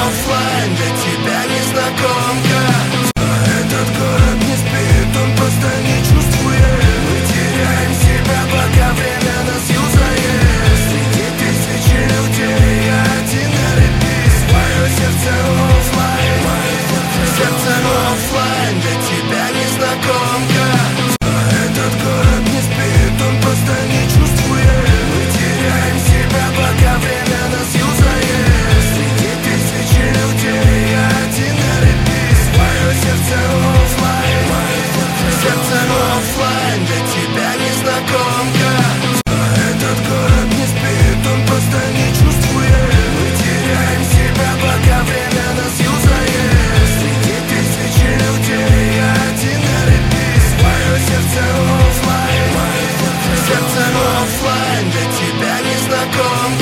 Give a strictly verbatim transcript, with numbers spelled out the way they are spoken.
оффлайн, для тебя незнакомка. Этот город не спит, он просто не чувствует. Мы теряем себя, пока время нас юзает. Среди тысячи людей я один на репит. Мое сердце оффлайн, сердце оффлайн, для тебя незнакомка. Этот город не спит, он просто не чувствует. Мы теряем себя, пока время нас юзает. Среди тысячи людей я один на репит. Мое сердце оффлайн, сердце оффлайн, для тебя незнакомка. Этот город не спит, он просто не чувствует. Мы теряем себя, пока время нас юзает. Среди тысячи людей я один на репит. Мое сердце оффлайн, сердце оффлайн, для тебя незнакомка.